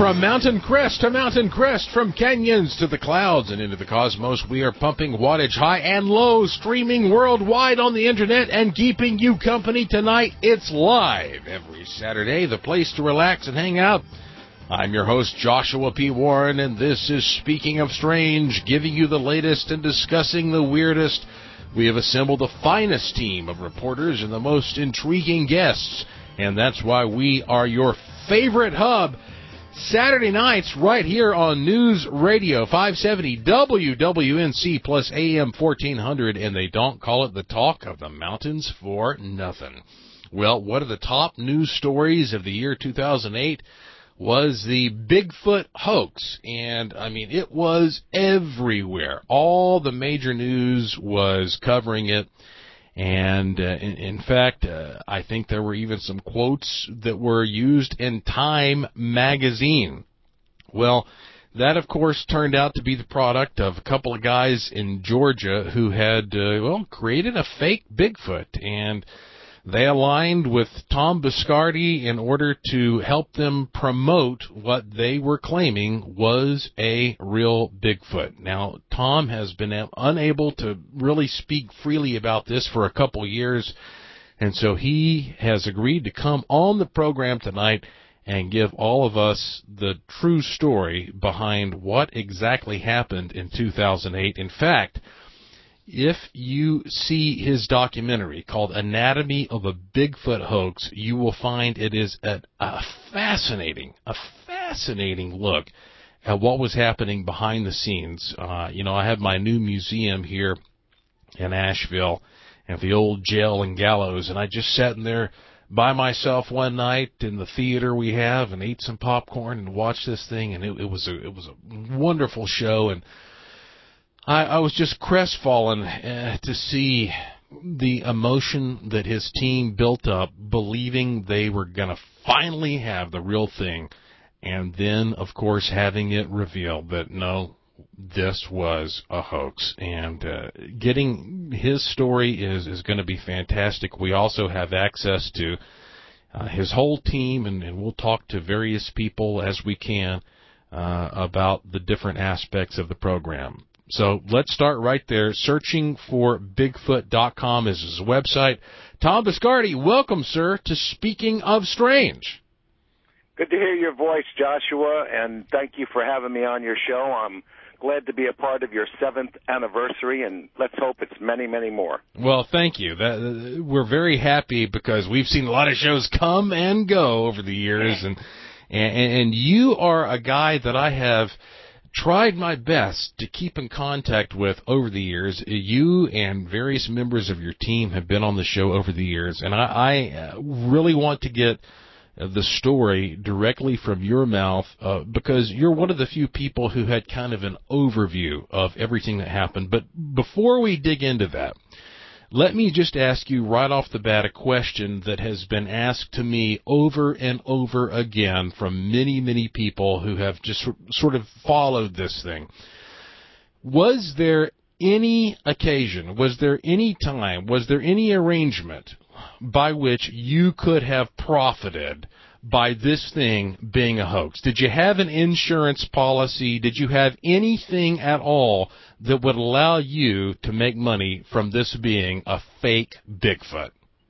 From mountain crest to mountain crest, from canyons to the clouds and into the cosmos, we are pumping wattage high and low, streaming worldwide on the internet and keeping you company tonight. It's live every Saturday, the place to relax and hang out. I'm your host, Joshua P. Warren, and this is Speaking of Strange, giving you the latest and discussing the weirdest. We have assembled the finest team of reporters and the most intriguing guests, and that's why we are your favorite hub Saturday nights right here on News Radio 570 WWNC plus AM 1400, and they don't call it the talk of the mountains for nothing. Well, one of the top news stories of the year 2008 was the Bigfoot hoax, and I mean, it was everywhere. All the major news was covering it. And in fact, I think there were even some quotes that were used in Time magazine. Well, that, of course, turned out to be the product of a couple of guys in Georgia who had, created a fake Bigfoot. And they aligned with Tom Biscardi in order to help them promote what they were claiming was a real Bigfoot. Now, Tom has been unable to really speak freely about this for a couple years, and so he has agreed to come on the program tonight and give all of us the true story behind what exactly happened in 2008. In fact, if you see his documentary called Anatomy of a Bigfoot Hoax, you will find it is a fascinating look at what was happening behind the scenes. I have my new museum here in Asheville at the old jail and gallows, and I just sat in there by myself one night in the theater we have and ate some popcorn and watched this thing, and it was a wonderful show. And I was just crestfallen to see the emotion that his team built up, believing they were going to finally have the real thing, and then, of course, having it revealed that, no, this was a hoax. And getting his story is going to be fantastic. We also have access to his whole team, and we'll talk to various people as we can about the different aspects of the program. So let's start right there. Searchingforbigfoot.com is his website. Tom Biscardi, welcome, sir, to Speaking of Strange. Good to hear your voice, Joshua, and thank you for having me on your show. I'm glad to be a part of your 7th anniversary, and let's hope it's many, many more. Well, thank you. We're very happy because we've seen a lot of shows come and go over the years, and you are a guy that I have tried my best to keep in contact with over the years. You and various members of your team have been on the show over the years, and I really want to get the story directly from your mouth because you're one of the few people who had kind of an overview of everything that happened. But before we dig into that, let me just ask you right off the bat a question that has been asked to me over and over again from many, many people who have just sort of followed this thing. Was there any occasion, was there any time, was there any arrangement by which you could have profited by this thing being a hoax? Did you have an insurance policy? Did you have anything at all that would allow you to make money from this being a fake Bigfoot?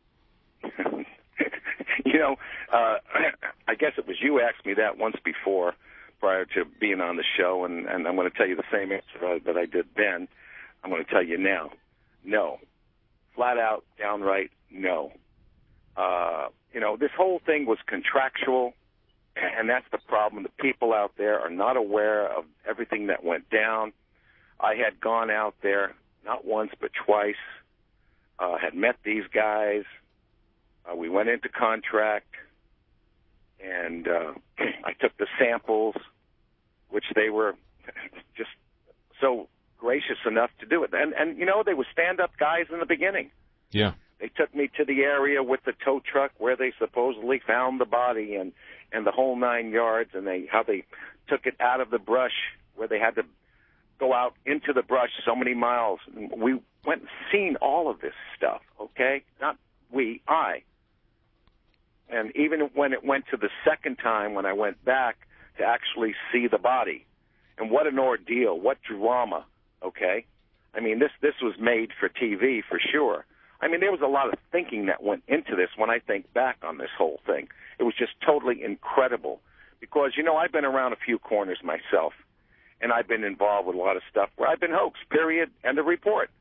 I guess it was you asked me that once before prior to being on the show, and I'm going to tell you the same answer that I did then. I'm going to tell you now. No. Flat out, downright, no. This whole thing was contractual, and that's the problem. The people out there are not aware of everything that went down. I had gone out there not once but twice, had met these guys. We went into contract, and I took the samples, which they were just so gracious enough to do it. And they were stand-up guys in the beginning. Yeah. They took me to the area with the tow truck where they supposedly found the body and the whole 9 yards, and how they took it out of the brush where they had to go out into the brush so many miles. We went and seen all of this stuff, okay? Not we, I. And even when it went to the second time, when I went back to actually see the body. And what an ordeal, what drama, okay? I mean, this was made for TV for sure. I mean, there was a lot of thinking that went into this when I think back on this whole thing. It was just totally incredible because, you know, I've been around a few corners myself, and I've been involved with a lot of stuff where I've been hoaxed, period, end of report.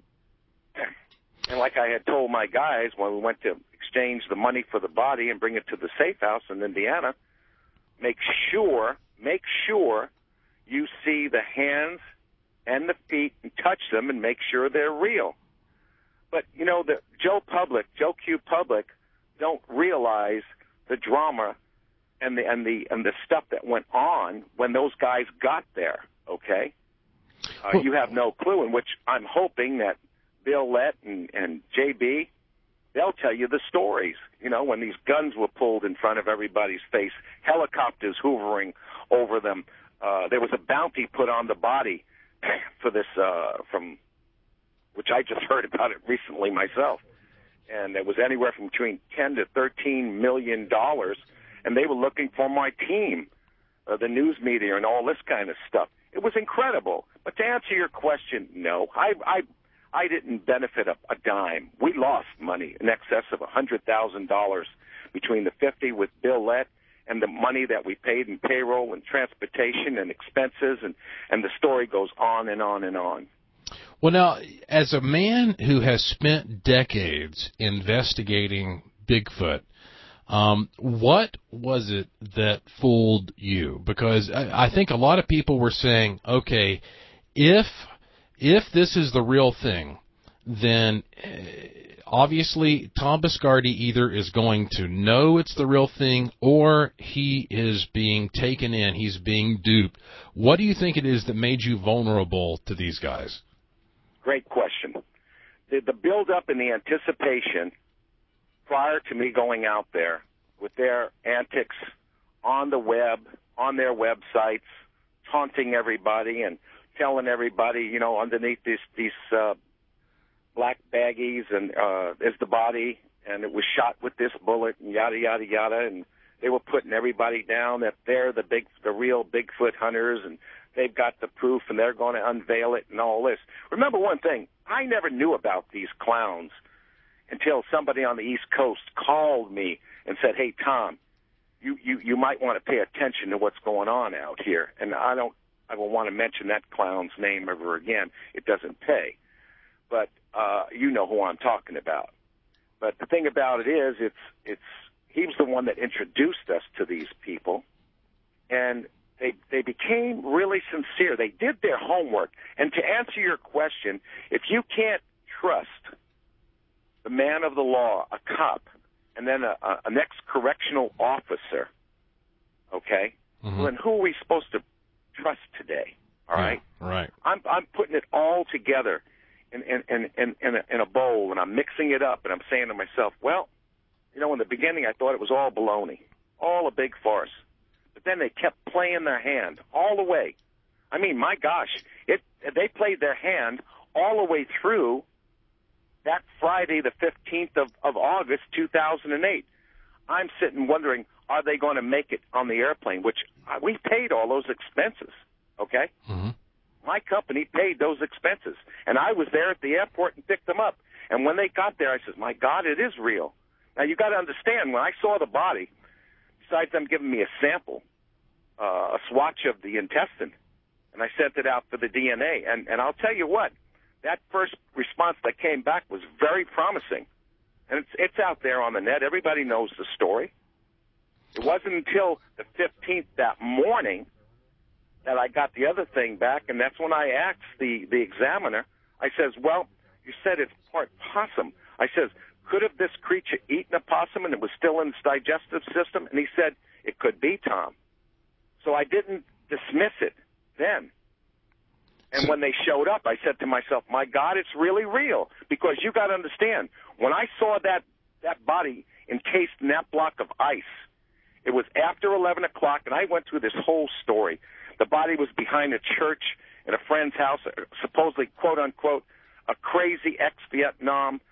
And like I had told my guys when we went to exchange the money for the body and bring it to the safe house in Indiana, make sure you see the hands and the feet and touch them and make sure they're real. But, you know, the Joe Q Public don't realize the drama and the stuff that went on when those guys got there, okay? You have no clue, in which I'm hoping that Bill Lett and JB, they'll tell you the stories, you know, when these guns were pulled in front of everybody's face, helicopters hoovering over them. There was a bounty put on the body for this which I just heard about it recently myself. And it was anywhere from between $10 to $13 million, and they were looking for my team, the news media and all this kind of stuff. It was incredible. But to answer your question, no, I didn't benefit a dime. We lost money in excess of $100,000 between the 50 with Bill Lett and the money that we paid in payroll and transportation and expenses, and the story goes on and on and on. Well, now, as a man who has spent decades investigating Bigfoot, what was it that fooled you? Because I think a lot of people were saying, okay, if this is the real thing, then obviously Tom Biscardi either is going to know it's the real thing or he is being taken in, he's being duped. What do you think it is that made you vulnerable to these guys? Great question. The build-up and the anticipation prior to me going out there with their antics on the web, on their websites, taunting everybody and telling everybody, you know, underneath these black baggies and is the body, and it was shot with this bullet and yada, yada, yada, and they were putting everybody down that they're the real Bigfoot hunters and they've got the proof and they're going to unveil it and all this. Remember one thing, I never knew about these clowns until somebody on the East Coast called me and said, hey, Tom, you might want to pay attention to what's going on out here. And I don't want to mention that clown's name ever again. It doesn't pay. But you know who I'm talking about. But the thing about it is, he was the one that introduced us to these people, and they became really sincere. They did their homework. And to answer your question, if you can't trust the man of the law, a cop, and then an ex-correctional officer, okay, well, then who are we supposed to trust today? All right? Right. I'm putting it all together in a bowl, and I'm mixing it up, and I'm saying to myself, well, you know, in the beginning I thought it was all baloney, all a big farce. But then they kept playing their hand all the way. I mean, my gosh, they played their hand all the way through that Friday, the 15th of August, 2008. I'm sitting wondering, are they going to make it on the airplane, which we paid all those expenses, okay? Mm-hmm. My company paid those expenses, and I was there at the airport and picked them up. And when they got there, I said, my God, it is real. Now, you got to understand, when I saw the body, besides them giving me a sample, a swatch of the intestine, and I sent it out for the DNA. And I'll tell you what, that first response that came back was very promising. And it's out there on the net. Everybody knows the story. It wasn't until the 15th that morning that I got the other thing back, and that's when I asked the examiner. I says, well, you said it's part possum. I says, could have this creature eaten a possum and it was still in its digestive system? And he said, it could be, Tom. So I didn't dismiss it then. And when they showed up, I said to myself, my God, it's really real. Because you got to understand, when I saw that body encased in that block of ice, it was after 11 o'clock, and I went through this whole story. The body was behind a church in a friend's house, supposedly, quote-unquote, a crazy ex-Vietnam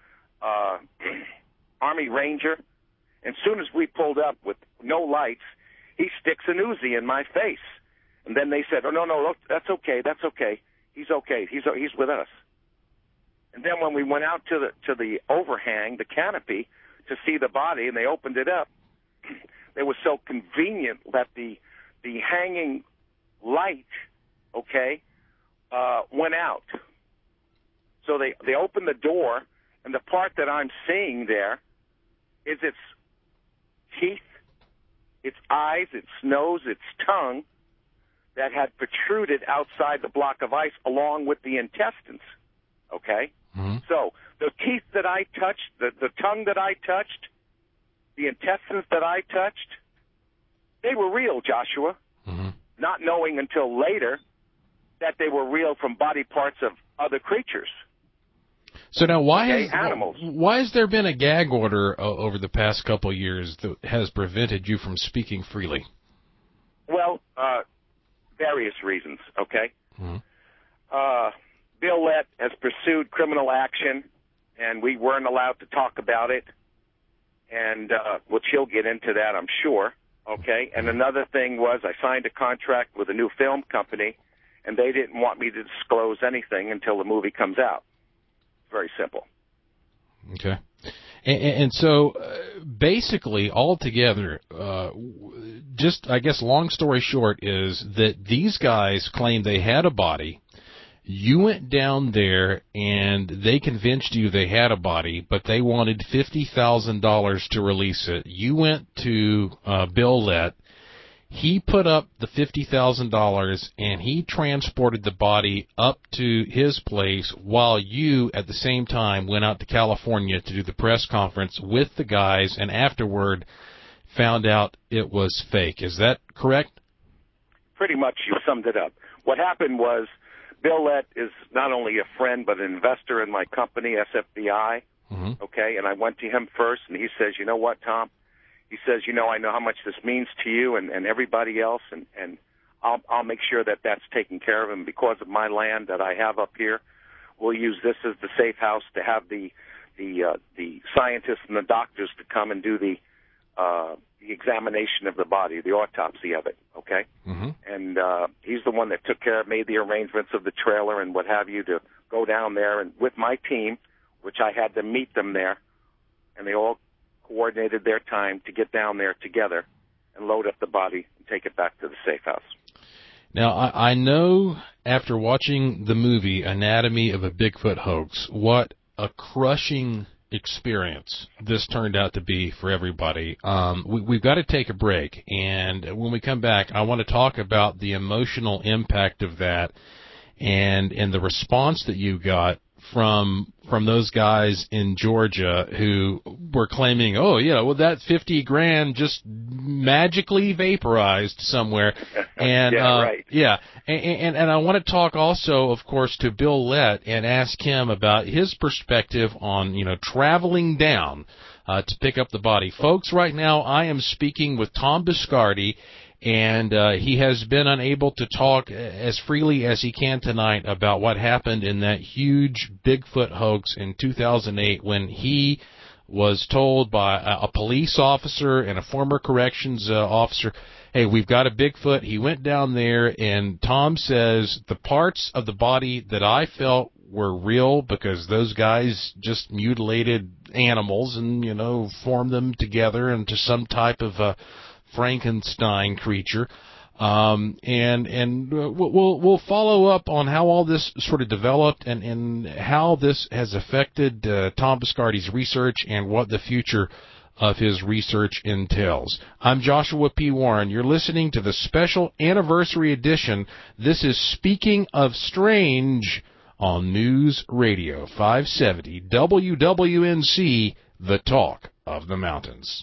Army Ranger. And as soon as we pulled up with no lights, he sticks an Uzi in my face. And then they said, oh, no, look, that's okay. He's okay. He's with us. And then when we went out to the overhang, the canopy, to see the body, and they opened it up, it was so convenient that the hanging light, went out. So they opened the door, and the part that I'm seeing there is its teeth, its eyes, its nose, its tongue that had protruded outside the block of ice along with the intestines, okay? Mm-hmm. So the teeth that I touched, the tongue that I touched, the intestines that I touched, they were real, Joshua, not knowing until later that they were real from body parts of other creatures. So now, why has there been a gag order over the past couple of years that has prevented you from speaking freely? Well, various reasons, okay? Mm-hmm. Bill Lett has pursued criminal action, and we weren't allowed to talk about it, and which he'll get into that, I'm sure, okay? And another thing was I signed a contract with a new film company, and they didn't want me to disclose anything until the movie comes out. Very simple. Okay. And so, basically, altogether, just, I guess, long story short is that these guys claimed they had a body. You went down there, and they convinced you they had a body, but they wanted $50,000 to release it. You went to Bill Lett. He put up the $50,000, and he transported the body up to his place while you, at the same time, went out to California to do the press conference with the guys, and afterward found out it was fake. Is that correct? Pretty much you summed it up. What happened was Bill Lett is not only a friend but an investor in my company, SFBI, okay? And I went to him first, and he says, you know what, Tom? He says, I know how much this means to you and everybody else, and I'll make sure that that's taken care of. And because of my land that I have up here, we'll use this as the safe house to have the scientists and the doctors to come and do the examination of the body, the autopsy of it, okay? Mm-hmm. And he's the one that took care of, made the arrangements of the trailer and what have you to go down there and with my team, which I had to meet them there, and they all coordinated their time to get down there together and load up the body and take it back to the safe house. Now, I know after watching the movie Anatomy of a Bigfoot Hoax, what a crushing experience this turned out to be for everybody. We've got to take a break, and when we come back, I want to talk about the emotional impact of that and the response that you got from those guys in Georgia who were claiming, oh yeah, well that $50,000 just magically vaporized somewhere, and yeah, right. Yeah, and I want to talk also, of course, to Bill Lett and ask him about his perspective on traveling down to pick up the body. Folks, right now I am speaking with Tom Biscardi. And he has been unable to talk as freely as he can tonight about what happened in that huge Bigfoot hoax in 2008 when he was told by a police officer and a former corrections officer, hey, we've got a Bigfoot. He went down there, and Tom says the parts of the body that I felt were real because those guys just mutilated animals and, formed them together into some type of Frankenstein creature, and we'll follow up on how all this sort of developed and how this has affected Tom Biscardi's research and what the future of his research entails. I'm Joshua P. Warren. You're listening to the special anniversary edition. This is Speaking of Strange on News Radio 570 WWNC, the talk of the mountains.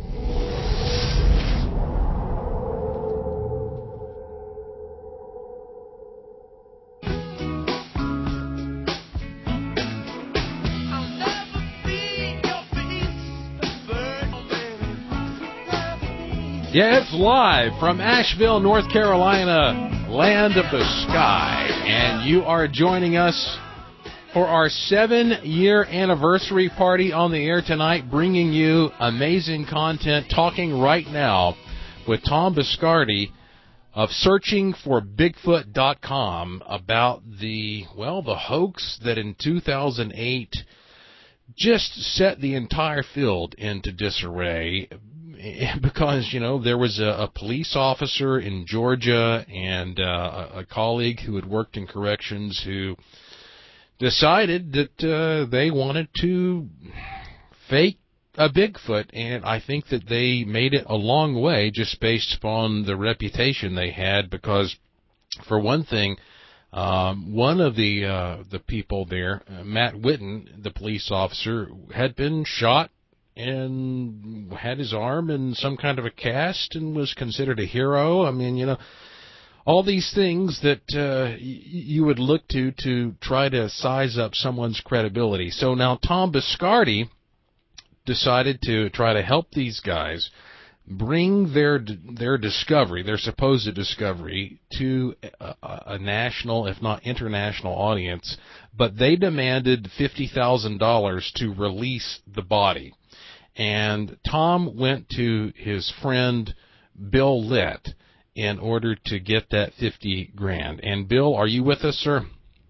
Yeah, it's live from Asheville, North Carolina, land of the sky, and you are joining us for our 7-year anniversary party on the air tonight, bringing you amazing content, talking right now with Tom Biscardi of searchingforbigfoot.com about the hoax that in 2008 just set the entire field into disarray because, there was a police officer in Georgia and a colleague who had worked in corrections who decided that they wanted to fake a Bigfoot, and I think that they made it a long way just based upon the reputation they had because, for one thing, one of the people there, Matt Witten, the police officer, had been shot and had his arm in some kind of a cast and was considered a hero. I mean, all these things that you would look to try to size up someone's credibility. So now Tom Biscardi decided to try to help these guys bring their discovery, their supposed discovery, to a national, if not international audience, but they demanded $50,000 to release the body. And Tom went to his friend Bill Lett in order to get that $50,000. And Bill, are you with us, sir?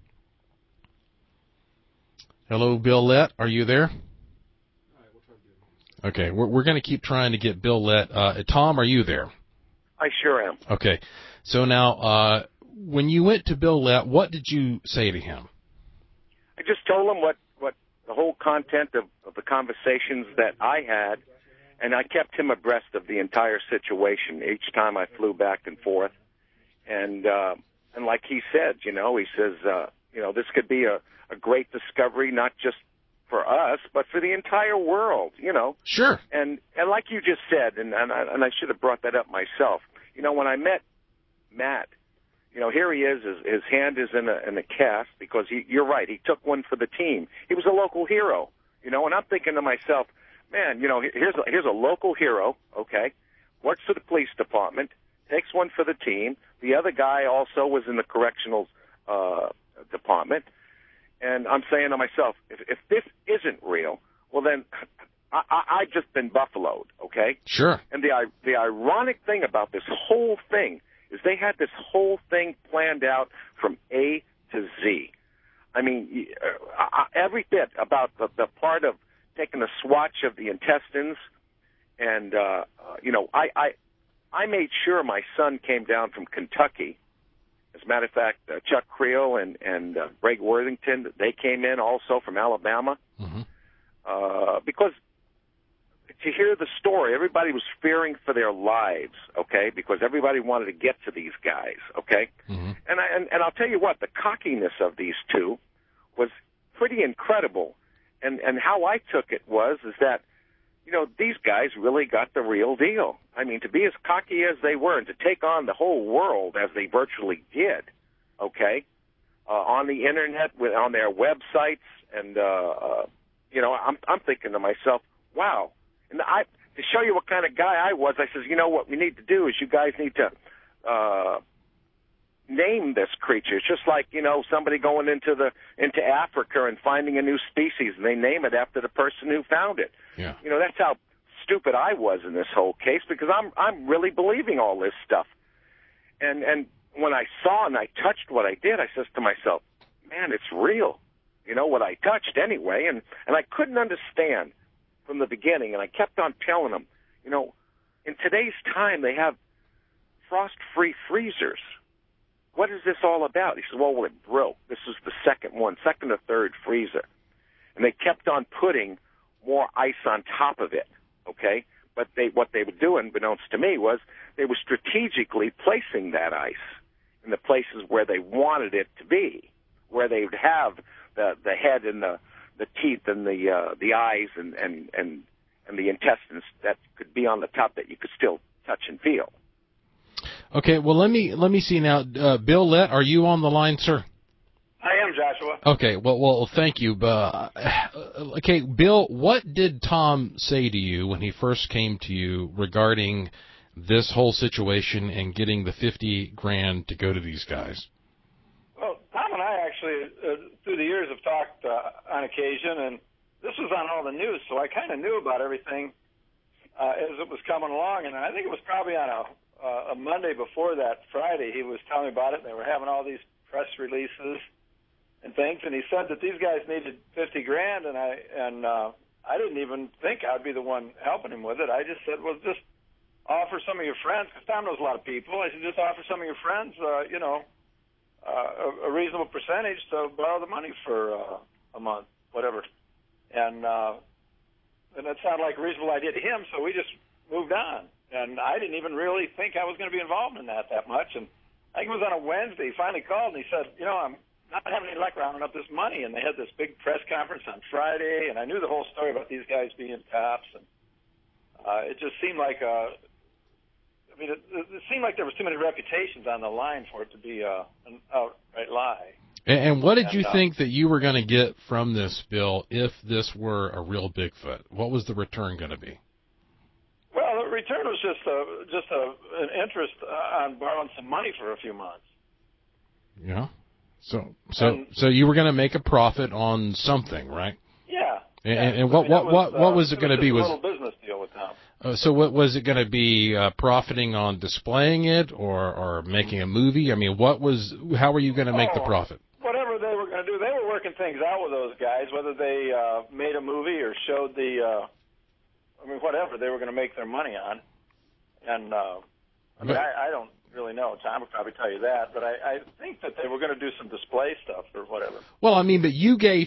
Hello, Bill Lett, are you there? Okay, we're going to keep trying to get Bill Lett. Tom, are you there? I sure am. Okay, so now when you went to Bill Lett, what did you say to him? I just told him what the whole content of the conversations that I had, and I kept him abreast of the entire situation each time I flew back and forth. And like he said, he says, this could be a great discovery, not just for us, but for the entire world, Sure. And like you just said, and I should have brought that up myself. When I met Matt, here he is. His hand is in a cast because you're right. He took one for the team. He was a local hero, and I'm thinking to myself, man, here's a local hero. Okay, works for the police department, takes one for the team. The other guy also was in the correctional department. And I'm saying to myself, if this isn't real, well then I've just been buffaloed, okay? Sure. And the ironic thing about this whole thing is they had this whole thing planned out from A to Z. I mean, every bit about the part of taking a swatch of the intestines, and I made sure my son came down from Kentucky. As a matter of fact, Chuck Creel and Greg Worthington, they came in also from Alabama. Mm-hmm. Because to hear the story, everybody was fearing for their lives, okay, because everybody wanted to get to these guys, okay? Mm-hmm. And I'll tell you what, the cockiness of these two was pretty incredible. And how I took it is that, these guys really got the real deal. I mean, to be as cocky as they were and to take on the whole world as they virtually did, okay, on the Internet, on their websites, and, I'm thinking to myself, wow. And to show you what kind of guy I was, I says, what we need to do is you guys need to name this creature. It's just like, somebody going into Africa and finding a new species, and they name it after the person who found it. Yeah. That's how stupid I was in this whole case, because I'm really believing all this stuff. And when I saw and I touched what I did, I says to myself, man, it's real. What I touched anyway. And I couldn't understand from the beginning, and I kept on telling them, in today's time they have frost-free freezers. What is this all about? He says, well, it broke. This is the second or third freezer. And they kept on putting more ice on top of it, okay? But what they were doing, beknownst to me, was they were strategically placing that ice in the places where they wanted it to be, where they would have the head and the teeth and the eyes and the intestines that could be on the top that you could still touch and feel. Okay, well, let me see now. Bill Lett, are you on the line, sir? I am, Joshua. Okay, well, thank you. Okay, Bill, what did Tom say to you when he first came to you regarding this whole situation and getting the $50,000 to go to these guys? Well, Tom and I actually, through the years, have talked on occasion, and this was on all the news, so I kind of knew about everything as it was coming along, and I think it was probably on a a Monday before that Friday, he was telling me about it, and they were having all these press releases and things, and he said that these guys needed $50,000, and I didn't even think I'd be the one helping him with it. I just said, well, just offer some of your friends, because Tom knows a lot of people. I said, just offer some of your friends, a reasonable percentage to borrow the money for a month, whatever. And that sounded like a reasonable idea to him, so we just moved on. And I didn't even really think I was going to be involved in that much. And I think it was on a Wednesday. He finally called and he said, I'm not having any luck rounding up this money. And they had this big press conference on Friday, and I knew the whole story about these guys being cops. And it just seemed like it seemed like there was too many reputations on the line for it to be an outright lie. And what did you think that you were going to get from this, Bill, if this were a real Bigfoot? What was the return going to be? Well, the return was just an interest on borrowing some money for a few months. Yeah. So you were going to make a profit on something, right? Yeah. And what was it going to be? A little business deal with Tom. So what was it going to be? Profiting on displaying it or making a movie? I mean, how were you going to make the profit? Whatever they were going to do, they were working things out with those guys. Whether they made a movie or showed whatever they were going to make their money on. And I don't really know. Tom would probably tell you that, but I think that they were going to do some display stuff or whatever. Well, I mean, but you gave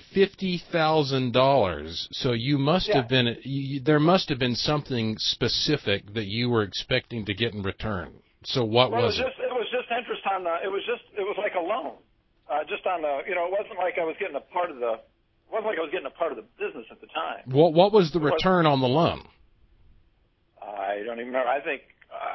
$50,000, so you must have been. There must have been something specific that you were expecting to get in return. So what was it? It was just interest on the. It was like a loan, just on the. It wasn't like I was getting a part of the. It wasn't like I was getting a part of the business at the time. What was the return on the loan? I don't even remember. I think.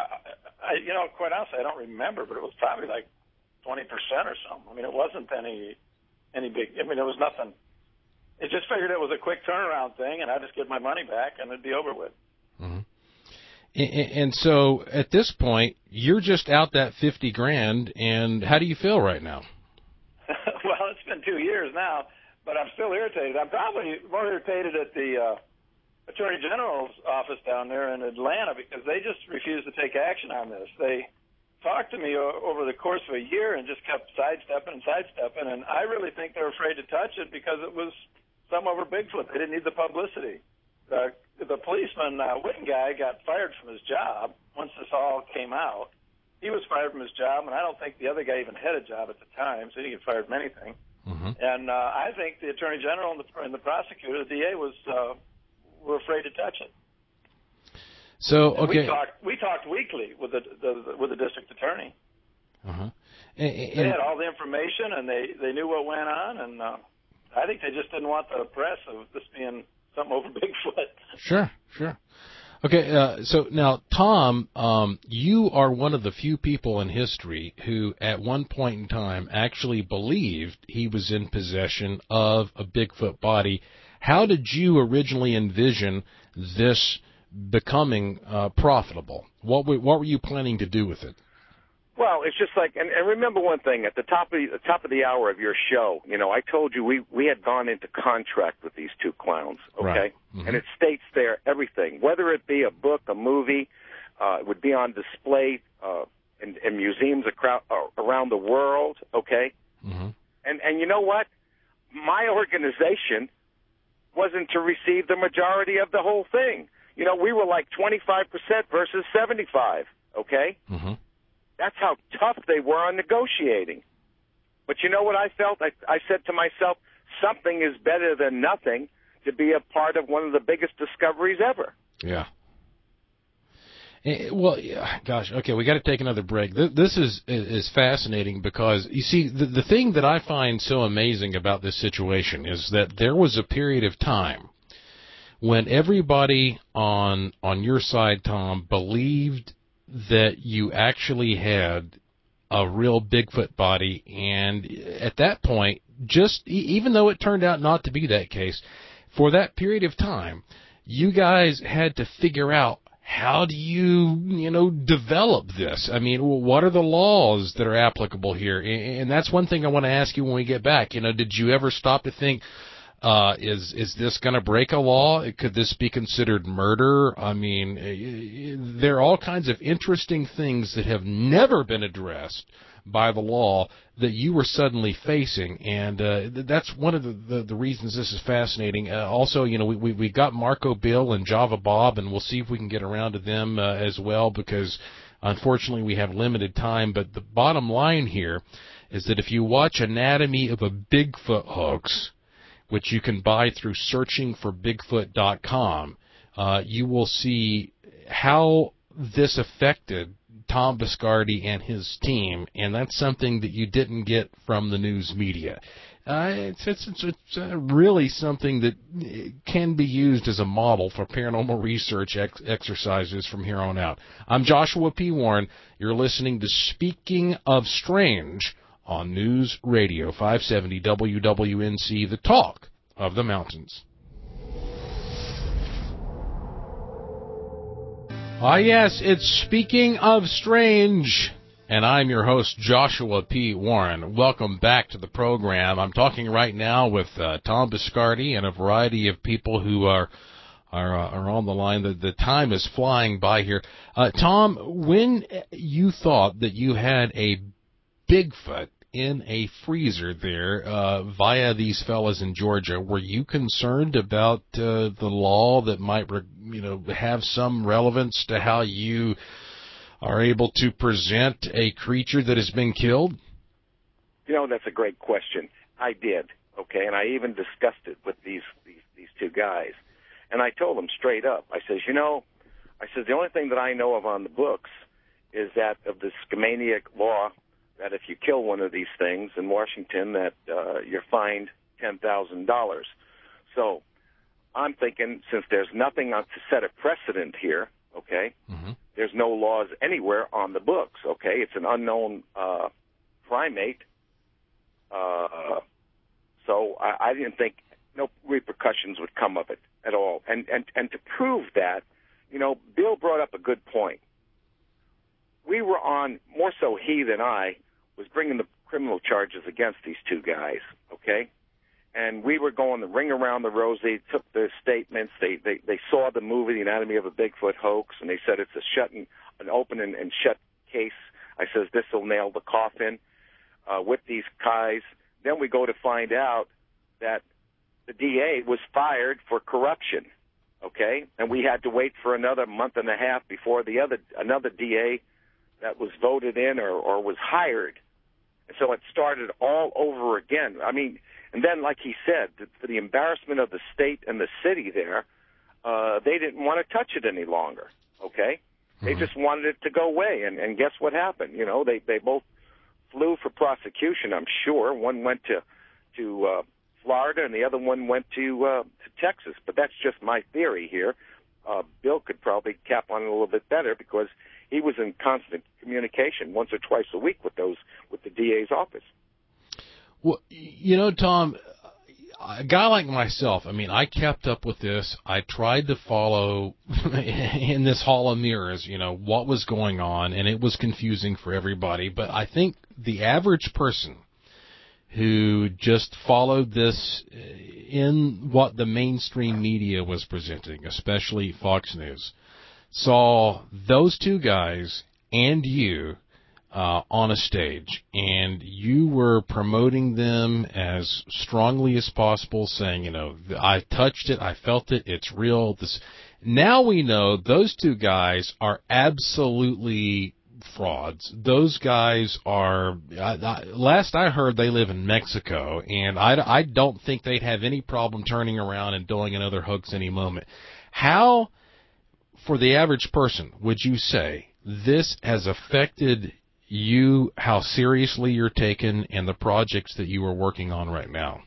Quite honestly, I don't remember, but it was probably like 20% or something. I mean, it wasn't any big. I mean, it was nothing. It just figured it was a quick turnaround thing, and I'd just get my money back, and it'd be over with. Mm-hmm. And so, at this point, you're just out that $50,000, and how do you feel right now? Well, it's been 2 years now, but I'm still irritated. I'm probably more irritated at the Attorney General's office down there in Atlanta because they just refused to take action on this. They talked to me over the course of a year and just kept sidestepping, and I really think they're afraid to touch it because it was something over Bigfoot. They didn't need the publicity. The policeman, Witten guy, got fired from his job once this all came out. He was fired from his job, and I don't think the other guy even had a job at the time, so he didn't get fired from anything. Mm-hmm. And I think the Attorney General and the prosecutor, the DA, were afraid to touch it. So okay, we talked weekly with the district attorney. Uh-huh. They had all the information, and they knew what went on, and I think they just didn't want the press of this being something over Bigfoot. Sure. Okay, so now, Tom, you are one of the few people in history who, at one point in time, actually believed he was in possession of a Bigfoot body. How did you originally envision this becoming profitable? What were you planning to do with it? Well, it's just like, and remember one thing, at the top of the hour of your show, I told you we had gone into contract with these two clowns, okay? Right. Mm-hmm. And it states there everything, whether it be a book, a movie, it would be on display in museums around the world, okay? Mm-hmm. And you know what? My organization wasn't to receive the majority of the whole thing. We were like 25% versus 75%, okay? Mm-hmm. That's how tough they were on negotiating. But you know what I felt? I said to myself, something is better than nothing to be a part of one of the biggest discoveries ever. Yeah. Well, gosh, okay, we got to take another break. This is fascinating because, you see, the thing that I find so amazing about this situation is that there was a period of time when everybody on your side, Tom, believed that you actually had a real Bigfoot body, and at that point, just even though it turned out not to be that case, for that period of time, you guys had to figure out, how do you develop this? I mean, what are the laws that are applicable here? And that's one thing I want to ask you when we get back. Did you ever stop to think, Is this going to break a law? Could this be considered murder? I mean, there are all kinds of interesting things that have never been addressed by the law that you were suddenly facing, and that's one of the reasons this is fascinating. Also, we got Marco Bill and Java Bob, and we'll see if we can get around to them as well, because unfortunately we have limited time. But the bottom line here is that if you watch Anatomy of a Bigfoot Hoax, which you can buy through searchingforbigfoot.com, you will see how this affected Tom Biscardi and his team, and that's something that you didn't get from the news media. It's really something that can be used as a model for paranormal research exercises from here on out. I'm Joshua P. Warren. You're listening to Speaking of Strange on News Radio 570 WWNC, the talk of the mountains. Ah, yes, it's Speaking of Strange, and I'm your host, Joshua P. Warren. Welcome back to the program. I'm talking right now with Tom Biscardi and a variety of people who are on the line. The time is flying by here. Tom, when you thought that you had a Bigfoot in a freezer there via these fellas in Georgia, were you concerned about the law that might have some relevance to how you are able to present a creature that has been killed? That's a great question. I did, okay, and I even discussed it with these two guys. And I told them straight up, I says, the only thing that I know of on the books is that of the Skamaniac law, that if you kill one of these things in Washington, that you're fined $10,000. So I'm thinking, since there's nothing to set a precedent here, okay, there's no laws anywhere on the books, okay? It's an unknown primate. So I didn't think no repercussions would come of it at all. And to prove that, Bill brought up a good point. We were on, more so he than I, was bringing the criminal charges against these two guys, okay? And we were going the ring around the rosy, took the statements. They saw the movie, The Anatomy of a Bigfoot Hoax, and they said it's an open and shut case. I says, this will nail the coffin with these guys. Then we go to find out that the DA was fired for corruption, okay? And we had to wait for another month and a half before another DA that was voted in or was hired. And so it started all over again. I mean, and then, like he said, for the embarrassment of the state and the city there, they didn't want to touch it any longer, okay? They just wanted it to go away. And guess what happened? They both flew for prosecution, I'm sure. One went to Florida and the other one went to Texas. But that's just my theory here. Bill could probably cap on it a little bit better because he was in constant communication once or twice a week with the DA's office. Well, Tom, a guy like myself, I kept up with this. I tried to follow in this hall of mirrors, what was going on, and it was confusing for everybody. But I think the average person who just followed this in what the mainstream media was presenting, especially Fox News, saw those two guys and you on a stage, and you were promoting them as strongly as possible, saying, I touched it, I felt it, it's real. Now we know those two guys are absolutely frauds. Those guys are, last I heard, they live in Mexico, and I don't think they'd have any problem turning around and doing another hoax any moment. How, for the average person, would you say this has affected you, how seriously you're taken, and the projects that you are working on right now?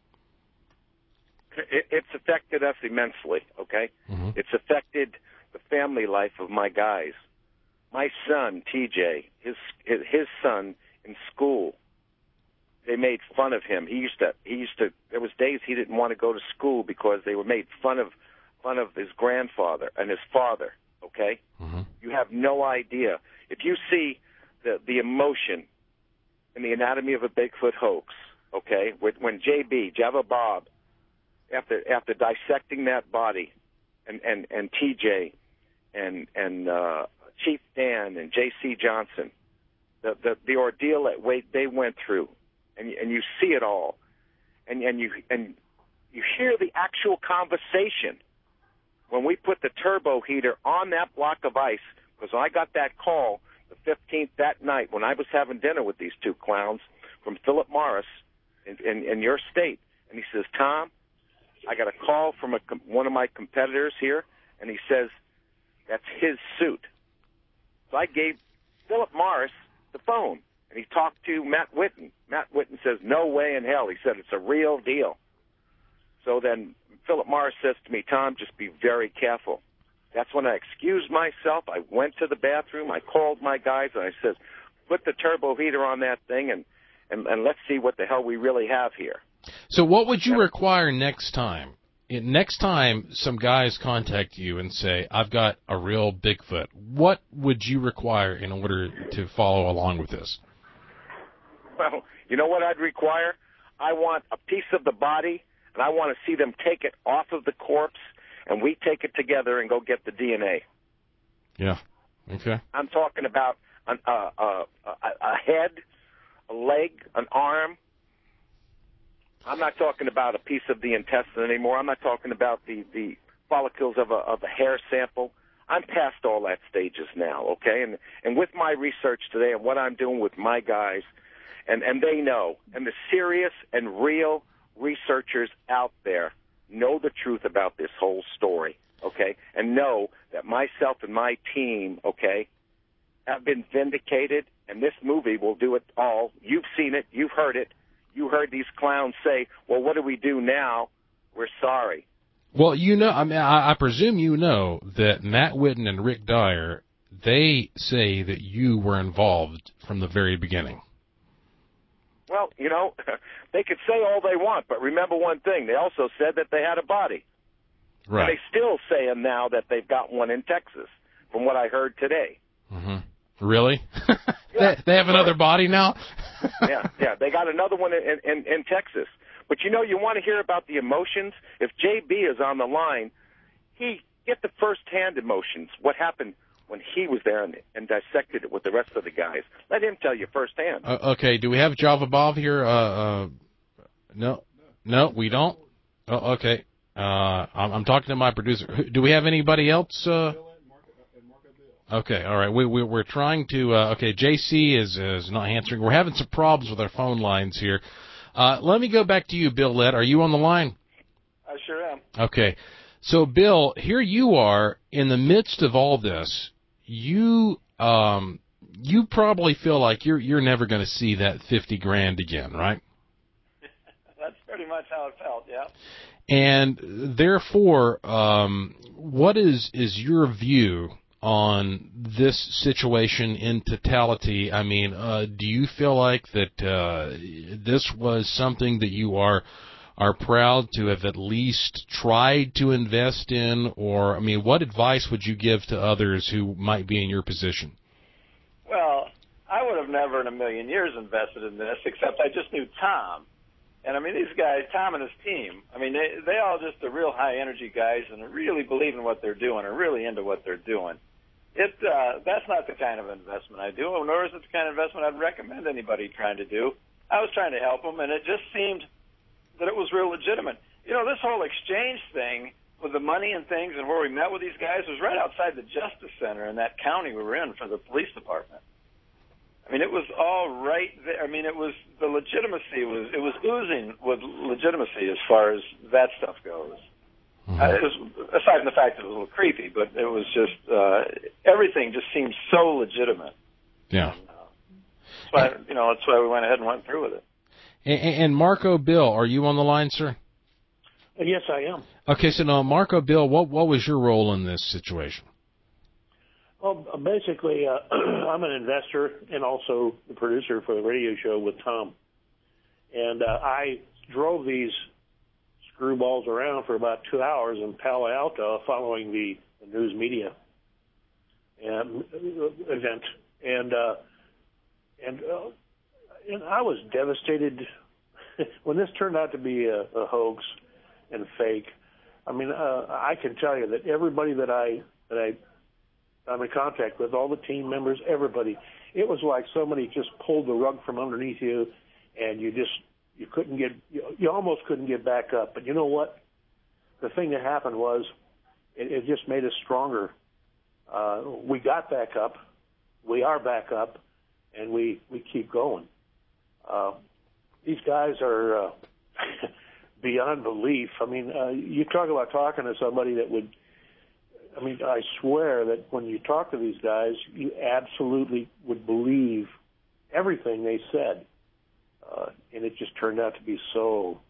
It's affected us immensely, okay? It's affected the family life of my guys. My son, TJ, his son in school, they made fun of him. He used to, there was days he didn't want to go to school because they were made fun of his grandfather and his father, okay? You have no idea. If you see the emotion in The Anatomy of a Bigfoot Hoax, okay, when JB, Java Bob, after dissecting that body, and TJ and Chief Dan and J.C. Johnson, the ordeal that they went through, and you see it all, and you hear the actual conversation when we put the turbo heater on that block of ice. Because I got that call the 15th that night when I was having dinner with these two clowns from Philip Morris in your state, and he says, Tom, I got a call from one of my competitors here, and he says that's his suit. So I gave Philip Morris the phone, and he talked to Matt Whitten. Matt Whitten says, no way in hell. He said, it's a real deal. So then Philip Morris says to me, Tom, just be very careful. That's when I excused myself. I went to the bathroom. I called my guys, and I said, put the turbo heater on that thing, and let's see what the hell we really have here. So what would you require next time? Next time some guys contact you and say, I've got a real Bigfoot, what would you require in order to follow along with this? Well, you know what I'd require? I want a piece of the body, and I want to see them take it off of the corpse, and we take it together and go get the DNA. Yeah. Okay. I'm talking about a head, a leg, an arm. I'm not talking about a piece of the intestine anymore. I'm not talking about the follicles of a hair sample. I'm past all that stages now, okay? And with my research today and what I'm doing with my guys, and they know, and the serious and real researchers out there know the truth about this whole story, okay? And know that myself and my team, okay, have been vindicated, and this movie will do it all. You've seen it. You've heard it. You heard these clowns say, well, what do we do now? We're sorry. Well, you know, I mean, I presume you know that Matt Whitten and Rick Dyer, they say that you were involved from the very beginning. Well, you know, they could say all they want, but remember one thing. They also said that they had a body. Right. And they still say now that they've got one in Texas, from what I heard today. Mm-hmm. Really? Yeah, they have another body now? yeah. They got another one in Texas. But, you know, you want to hear about the emotions? If JB is on the line, he get the first-hand emotions, what happened when he was there and dissected it with the rest of the guys. Let him tell you firsthand. Okay, do we have Java Bob here? No, we don't? Oh, okay. I'm talking to my producer. Do we have anybody else? Okay, all right. We're trying to. Okay, JC is not answering. We're having some problems with our phone lines here. Let me go back to you, Bill Lett. Are you on the line? I sure am. Okay, so Bill, here you are in the midst of all this. You probably feel like you're never going to see that $50,000 again, right? That's pretty much how it felt. Yeah. And therefore, what is your view on this situation in totality? I mean, do you feel like that this was something that you are proud to have at least tried to invest in? Or, I mean, what advice would you give to others who might be in your position? Well, I would have never in a million years invested in this, except I just knew Tom. And, I mean, these guys, Tom and his team, I mean, they all just are real high-energy guys and really believe in what they're doing, are really into what they're doing. That's not the kind of investment I do, nor is it the kind of investment I'd recommend anybody trying to do. I was trying to help them, and it just seemed that it was real legitimate. You know, this whole exchange thing with the money and things and where we met with these guys was right outside the Justice Center in that county we were in for the police department. I mean, it was all right there. I mean, it was the legitimacy it was oozing with legitimacy as far as that stuff goes. Mm-hmm. It was, aside from the fact that it was a little creepy, but it was just everything just seemed so legitimate. Yeah. And, that's why we went ahead and went through with it. And Marco Bill, are you on the line, sir? Yes, I am. Okay, so now, Marco Bill, what was your role in this situation? Well, basically, I'm an investor and also the producer for the radio show with Tom. And I drove these screwballs around for about 2 hours in Palo Alto following the news media event. And I was devastated when this turned out to be a hoax. and fake. I mean, I can tell you that everybody that I'm in contact with, all the team members, everybody, it was like somebody just pulled the rug from underneath you, and you almost couldn't get back up. But you know what? The thing that happened was it just made us stronger. We got back up. We are back up, and we keep going. These guys are beyond belief. I mean, you talk about talking to somebody that would, I mean, I swear that when you talk to these guys, you absolutely would believe everything they said. And it just turned out to be so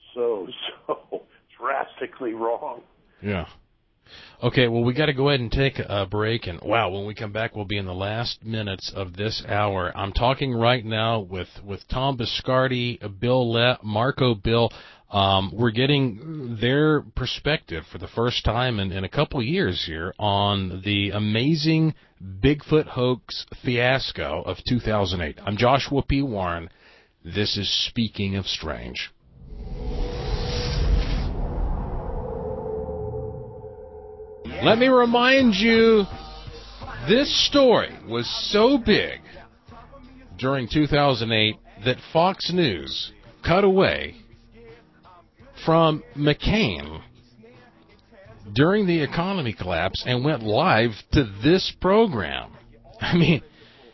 drastically wrong. Yeah. Okay, well, we got to go ahead and take a break, and wow, when we come back, we'll be in the last minutes of this hour. I'm talking right now with Tom Biscardi, Bill Lett, Marco Bill. We're getting their perspective for the first time in a couple of years here on the amazing Bigfoot hoax fiasco of 2008. I'm Joshua P. Warren. This is Speaking of Strange. Let me remind you, this story was so big during 2008 that Fox News cut away from McCain during the economy collapse and went live to this program. I mean,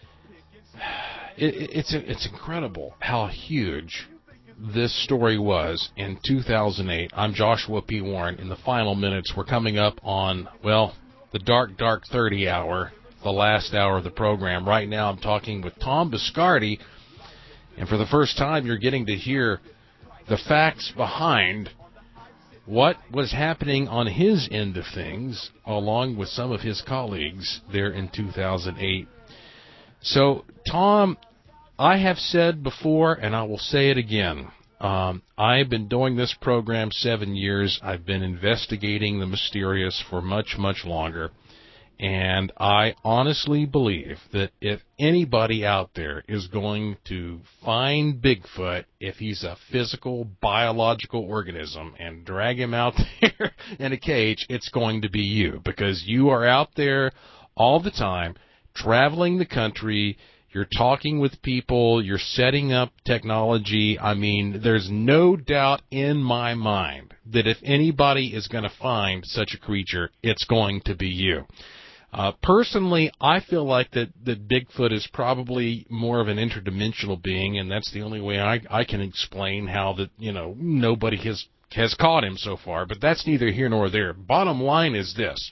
it's incredible how huge this story was in 2008. I'm Joshua P. Warren. In the final minutes, we're coming up on, well, the dark 30 hour, the last hour of the program. Right now I'm talking with Tom Biscardi, and for the first time you're getting to hear the facts behind what was happening on his end of things, along with some of his colleagues there in 2008. So, Tom, I have said before, and I will say it again, I've been doing this program 7 years. I've been investigating the mysterious for much, much longer. And I honestly believe that if anybody out there is going to find Bigfoot, if he's a physical, biological organism, and drag him out there in a cage, it's going to be you. Because you are out there all the time, traveling the country. You're talking with people, you're setting up technology. I mean, there's no doubt in my mind that if anybody is going to find such a creature, it's going to be you. Personally, I feel like that Bigfoot is probably more of an interdimensional being, and that's the only way I can explain how that, nobody has caught him so far. But that's neither here nor there. Bottom line is this.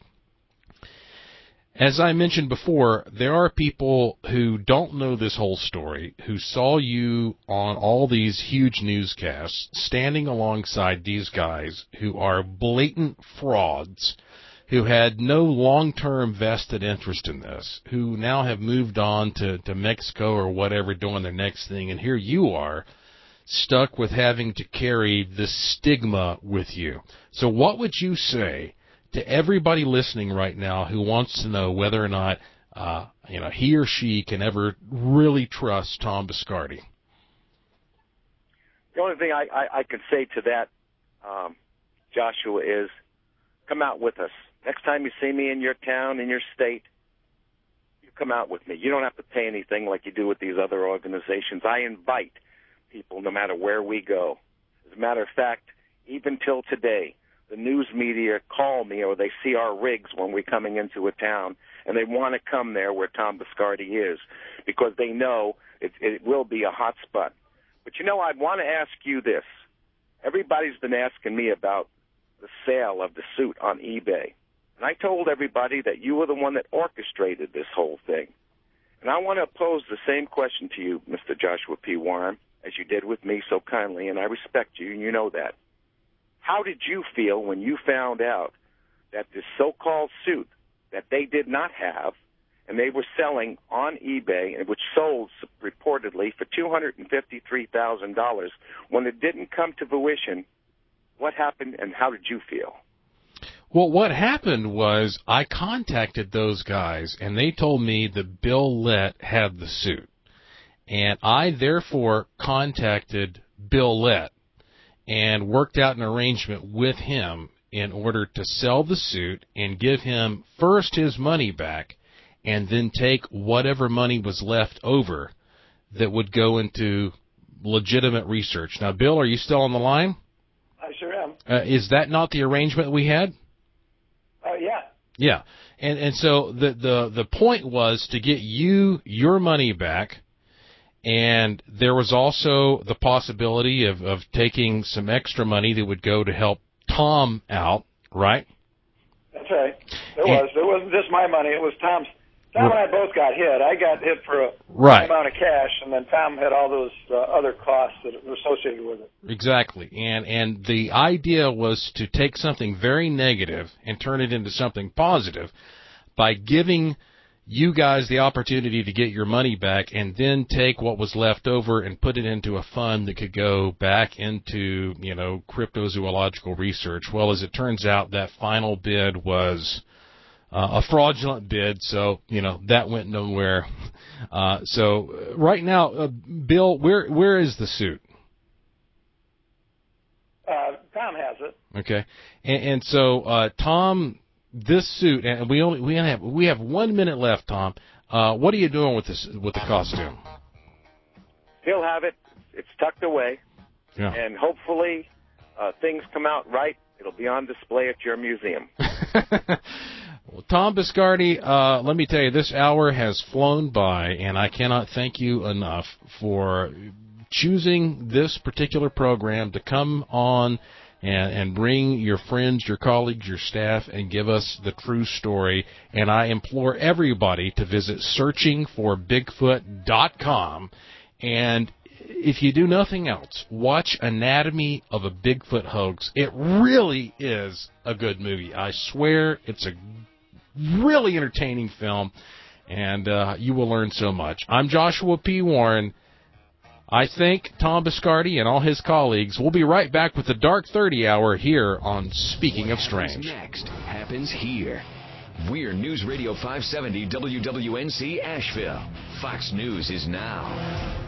As I mentioned before, there are people who don't know this whole story, who saw you on all these huge newscasts, standing alongside these guys who are blatant frauds, who had no long-term vested interest in this, who now have moved on to Mexico or whatever, doing their next thing, and here you are, stuck with having to carry this stigma with you. So what would you say to everybody listening right now who wants to know whether or not he or she can ever really trust Tom Biscardi? The only thing I could say to that, Joshua, is come out with us. Next time you see me in your town, in your state, you come out with me. You don't have to pay anything like you do with these other organizations. I invite people no matter where we go. As a matter of fact, even till today, the news media call me or they see our rigs when we're coming into a town, and they want to come there where Tom Biscardi is because they know it will be a hot spot. But, I'd want to ask you this. Everybody's been asking me about the sale of the suit on eBay. And I told everybody that you were the one that orchestrated this whole thing. And I want to pose the same question to you, Mr. Joshua P. Warren, as you did with me so kindly, and I respect you, and you know that. How did you feel when you found out that this so-called suit that they did not have, and they were selling on eBay, which sold reportedly for $253,000, when it didn't come to fruition? What happened, and how did you feel? Well, what happened was I contacted those guys, and they told me that Bill Lett had the suit. And I, therefore, contacted Bill Lett. and worked out an arrangement with him in order to sell the suit and give him first his money back and then take whatever money was left over that would go into legitimate research. Now, Bill, are you still on the line? I sure am. Is that not the arrangement we had? Yeah. Yeah. And so the point was to get you your money back, and there was also the possibility of taking some extra money that would go to help Tom out, right? That's right. There was. It wasn't just my money. It was Tom's. Tom and I both got hit. I got hit for a amount of cash, and then Tom had all those other costs that were associated with it. Exactly. And the idea was to take something very negative and turn it into something positive by giving you guys the opportunity to get your money back and then take what was left over and put it into a fund that could go back into, cryptozoological research. Well, as it turns out, that final bid was a fraudulent bid, so, that went nowhere. So right now, Bill, where is the suit? Tom has it. Okay. And so, Tom, this suit, and we have 1 minute left, Tom. What are you doing with the costume? He'll have it. It's tucked away. Yeah. And hopefully things come out right. It'll be on display at your museum. Well, Tom Biscardi, let me tell you, this hour has flown by, and I cannot thank you enough for choosing this particular program to come on and bring your friends, your colleagues, your staff, and give us the true story. And I implore everybody to visit searchingforbigfoot.com. And if you do nothing else, watch Anatomy of a Bigfoot Hoax. It really is a good movie. I swear it's a really entertaining film, and you will learn so much. I'm Joshua P. Warren. I thank Tom Biscardi and all his colleagues. We'll be right back with the Dark 30 Hour here on Speaking of Strange. Next happens here. We're News Radio 570 WWNC Asheville. Fox News is now.